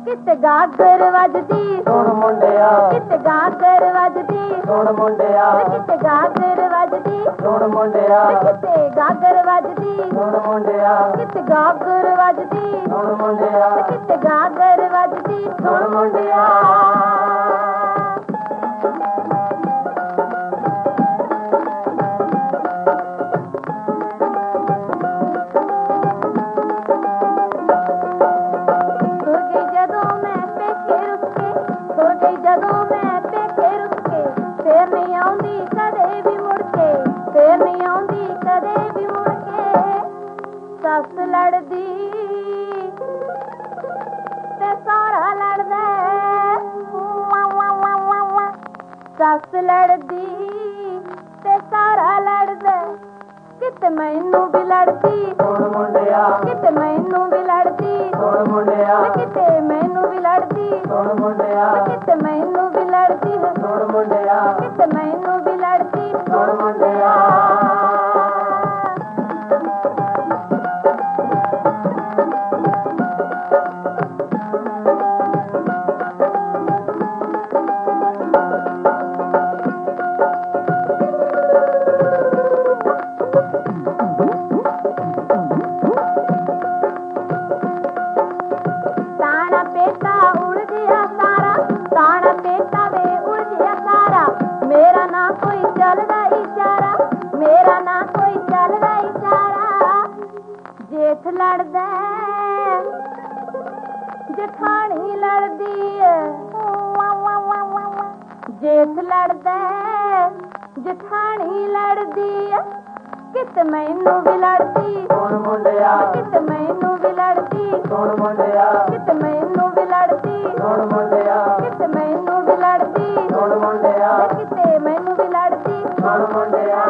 ਕਿਤੇ ਗਾਗਰ ਵੱਜਦੀ ਸੁਣ ਮੁੰਡਿਆ, ਕਿਤੇ ਗਾਗਰ ਵੱਜਦੀ ਸੁਣ ਮੁੰਡਿਆ, ਕਿਤੇ ਗਾਗਰ ਵੱਜਦੀ ਸੁਣ ਮੁੰਡਿਆ, ਕਿਤੇ ਗਾਗਰ ਵੱਜਦੀ ਸੁਣ ਮੁੰਡਿਆ, ਕਿਤੇ ਗਾਗਰ ਵੱਜਦੀ ਸੁਣ ਮੁੰਡਿਆ, ਕਿਤੇ ਗਾਗਰ ਵੱਜਦੀ ਸੁਣ ਮੁੰਡਿਆ। ਸੱਸ ਲੜਦੀ ਤੇ ਸਹੁਰਾ ਲੜਦਾ, ਸੱਸ ਲੜਦੀ ਤੇ ਸਹੁਰਾ ਲੜਦਾ, ਕਿਤੇ ਮੈਨੂੰ ਵੀ ਲੜਦੀ ਸੁਣ ਮੁੰਡਿਆ, ਕਿਤੇ ਮੈਨੂੰ ਵੀ ਲੜਦੀ ਸੁਣ ਮੁੰਡਿਆ, ਕਿਤੇ ਮੈਨੂੰ ਵੀ ਲੜਦੀ ਸੁਣ ਮੁੰਡਿਆ, ਕਿਤੇ ਮੈਨੂੰ ਵੀ ਲੜਦੀ ਸੁਣ ਮੁੰਡਿਆ, ਕਿਤੇ ਮੈਨੂੰ ਵੀ ਲੜਦੀ ਸੁਣ ਮੁੰਡਿਆ। ਮੇਰਾ ਨਾ ਕੋਈ ਚੱਲਦਾ ਇਸ਼ਾਰਾ, ਮੇਰਾ ਨਾ ਕੋਈ ਚੱਲਦਾ ਇਸ਼ਾਰਾ, ਜੇਠ ਲੜਦਾ ਜਠਾਣੀ ਲੜਦੀ ਏ, ਜੇਠ ਲੜਦਾ ਜਠਾਣੀ ਲੜਦੀ ਏ, ਕਿਤੇ ਮੈਨੂੰ ਵੀ ਲੜਦੀ ਸੁਣ ਮੁੰਡਿਆ, ਕਿਤੇ ਮੈਨੂੰ ਵੀ ਲੜਦੀ ਸੁਣ ਮੁੰਡਿਆ, ਕਿਤੇ ਮੈਨੂੰ ਵੀ ਲੜਦੀ ਸੁਣ ਮੁੰਡਿਆ, ਕਿਤੇ ਮੈਨੂੰ ਵੀ ਲੜਦੀ ਸੁਣ ਮੁੰਡਿਆ, ਕਿਤੇ ਮੈਨੂੰ ਵੀ ਲੜਦੀ ਸੁਣ ਮੁੰਡਿਆ।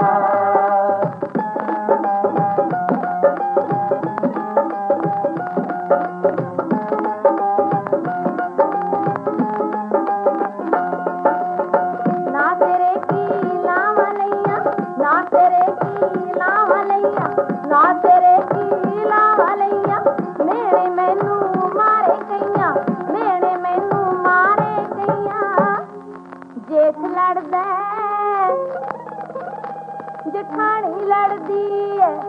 ਨਾ ਤੇਰੇ ਕੀ ਲਾਵਾਂ ਲਈਆਂ, ਨਾ ਤੇਰੇ ਕੀ ਲਾਵਾਂ ਲਈਆਂ, ਨਾ ਤੇਰੇ ਕੀ ਲਾਵਾਂ ਲਈਆਂ, ਮੇਰੇ ਮੈਨੂੰ ਮਾਰੇ ਗਈਆਂ, ਮੇਰੇ ਮੈਨੂੰ ਮਾਰੇ ਗਈਆਂ, ਜੇਠ ਲੜਦਾ ਜਠਾਣੀ ਲੜਦੀ ਏ,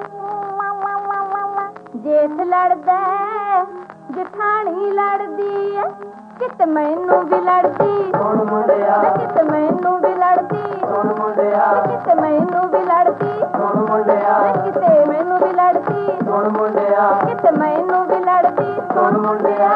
ਜੇਠ ਲੜਦਾ ਜਠਾਣੀ ਲੜਦੀ ਏ, ਕਿਤੇ ਮੈਨੂੰ ਵੀ ਲੜਦੀ ਸੁਣ ਮੁੰਡਿਆ, ਕਿਤੇ ਮੈਨੂੰ ਵੀ ਲੜਦੀ ਸੁਣ ਮੁੰਡਿਆ, ਕਿਤੇ ਮੈਨੂੰ ਵੀ ਲੜਦੀ ਸੁਣ ਮੁੰਡਿਆ, ਕਿਤੇ ਮੈਨੂੰ ਵੀ ਲੜਦੀ ਸੁਣ ਮੁੰਡਿਆ, ਕਿਤੇ ਮੈਨੂੰ ਵੀ ਲੜਦੀ ਸੁਣ ਮੁੰਡਿਆ।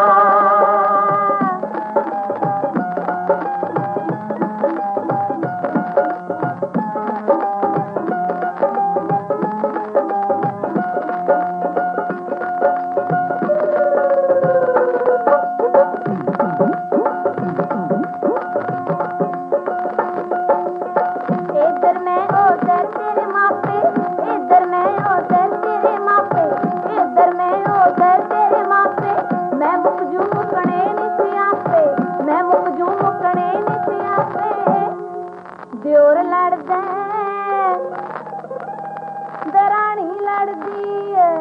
ਇੱਧਰ ਮੈਂ ਉਧਰ ਤੇਰੇ ਮਾਪੇ, ਇੱਧਰ ਮੈਂ ਉਧਰ ਤੇਰੇ ਮਾਪੇ, ਇੱਧਰ ਮੈਂ ਉਧਰ ਤੇਰੇ ਮਾਪੇ, ਮੈਂ ਮੁੱਕ ਜੂ ਮੁੱਕਣੇ ਨੀ ਸਿਆਪੇ, ਮੈਂ ਮੁੱਕ ਜੂ ਮੁੱਕਣੇ ਨੀ ਸਿਆਪੇ, ਦਿਓਰ ਲੜਦਾ ਦਰਾਣੀ ਲੜਦੀ ਏ,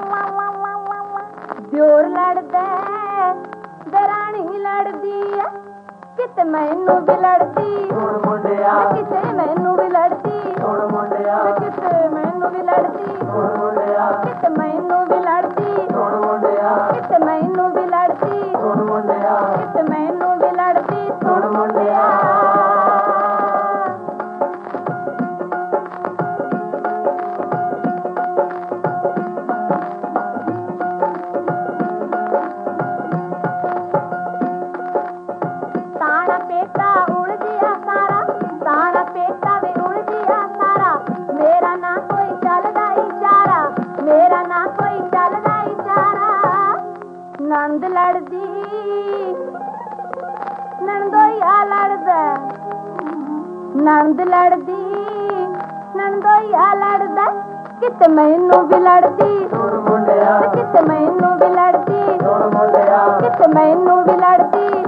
ਦਿਓਰ ਲੜਦਾ ਦਰਾਣੀ ਲੜਦੀ ਏ, ਕਿਤੇ ਮੈਨੂੰ ਵੀ ਲੜਦੀ ਸੁਣ ਮੁੰਡਿਆ, ਕਿਤੇ ਮੈਨੂੰ ਵੀ ਲੜਦੀ ਸੁਣ ਮੁੰਡਿਆ, ਕਿਤੇ ਮੈਨੂੰ ਵੀ ਲੜਦੀ ਸੁਣ ਮੁੰਡਿਆ, ਕਿਤੇ ਮੈਨੂੰ ਵੀ ਲੜਦੀ ਸੁਣ ਮੁੰਡਿਆ, ਕਿਤੇ ਮੈਨੂੰ ਵੀ ਲੜਦੀ ਸੁਣ ਮੁੰਡਿਆ, ਕਿਤੇ ਮੈਨੂੰ ਵੀ ਲੜਦੀ ਸੁਣ ਮੁੰਡਿਆ। ਤਾਣਾ ਪੇਟਾ ਉਲਝਿਆ ਸਾਰਾ, ਤਾਣਾ ਪੇਟਾ ਵੇ ਉਲਝਿਆ ਸਾਰਾ, ਮੇਰਾ ਨਾ ਕੋਈ ਚੱਲਦਾ ਇਸ਼ਾਰਾ, ਮੇਰਾ ਨਾ ਕੋਈ ਚੱਲਦਾ ਇਸ਼ਾਰਾ, ਨੰਦ ਲੜਦੀ ਨੰਦੋਈਆ ਲੜਦਾ, ਨੰਦ ਲੜਦੀ ਨੰਦੋਈਆ ਲੜਦਾ, ਕਿਤੇ ਮੈਨੂੰ ਵੀ ਲੜਦੀ ਸੁਣ ਮੁੰਡਿਆ, ਕਿਤੇ ਮੈਨੂੰ ਵੀ ਲੜਦੀ ਸੁਣ ਮੁੰਡਿਆ, ਕਿਤੇ ਮੈਨੂੰ ਵੀ ਲੜਦੀ